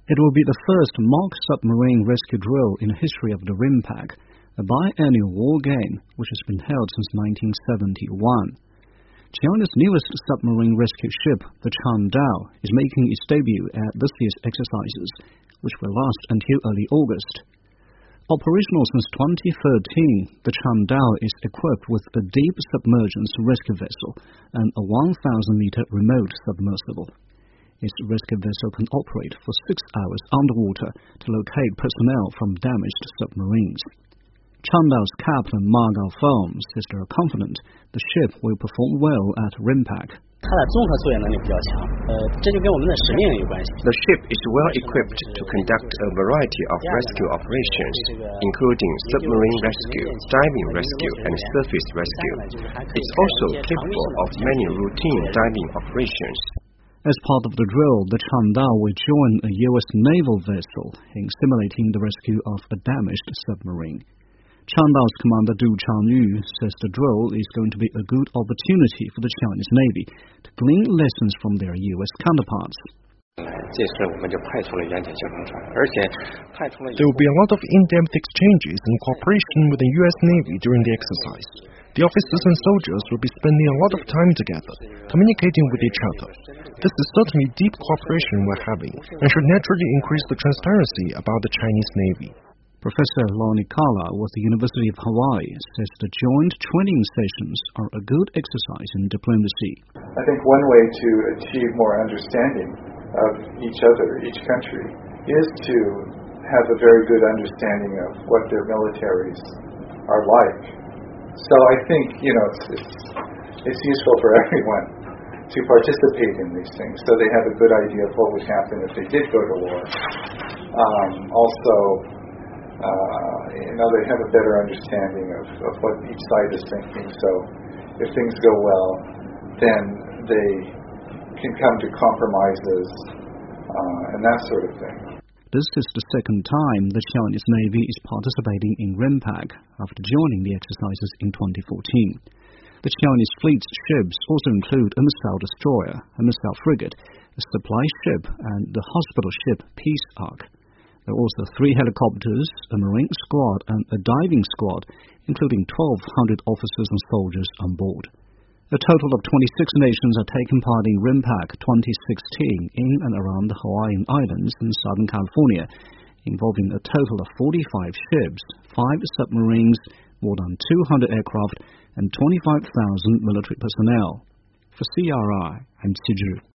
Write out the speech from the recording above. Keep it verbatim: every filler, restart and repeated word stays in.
It will be the first mock submarine rescue drill in the history of the RIMPAC, a biannual war game which has been held since nineteen seventy-one. China's newest submarine rescue ship, the Changdao, is making its debut at this year's exercises, which will last until early August. Operational since twenty thirteen, the Changdao is equipped with a deep submergence rescue vessel and a one thousand meter remote submersible. Its rescue vessel can operate for six hours underwater to locate personnel from damaged submarines. Changdao's captain Ma Gaofeng says they are confident the ship will perform well at RIMPAC. The ship is well equipped to conduct a variety of rescue operations, including submarine rescue, diving rescue, and surface rescue. It's also capable of many routine diving operations. As part of the drill, the Changdao will join a U S naval vessel in simulating the rescue of a damaged submarine. Changdao's commander Du Changyu says the drill is going to be a good opportunity for the Chinese Navy to glean lessons from their U S counterparts. There will be a lot of in-depth exchanges and cooperation with the U S Navy during the exercise. The officers and soldiers will be spending a lot of time together, communicating with each other. This is certainly deep cooperation we're having, and should naturally increase the transparency about the Chinese Navy. Professor Lonnie Kala with the University of Hawaii says the joint training sessions are a good exercise in diplomacy. I think one way to achieve more understanding of each other, each country, is to have a very good understanding of what their militaries are like. So I think, you know, it's, it's, it's useful for everyone to participate in these things so they have a good idea of what would happen if they did go to war. Um, also, uh, you know, they have a better understanding of, of what each side is thinking. So if things go well, then they can come to compromises uh, and that sort of thing. This is the second time the Chinese Navy is participating in RIMPAC after joining the exercises in twenty fourteen. The Chinese fleet's ships also include a missile destroyer, a missile frigate, a supply ship, and the hospital ship Peace Ark. There are also three helicopters, a marine squad, and a diving squad, including twelve hundred officers and soldiers on board. A total of twenty-six nations are taking part in RIMPAC twenty sixteen in and around the Hawaiian Islands and Southern California, involving a total of forty-five ships, five submarines, more than two hundred aircraft, and twenty-five thousand military personnel. For C R I, I'm Qi Zhi.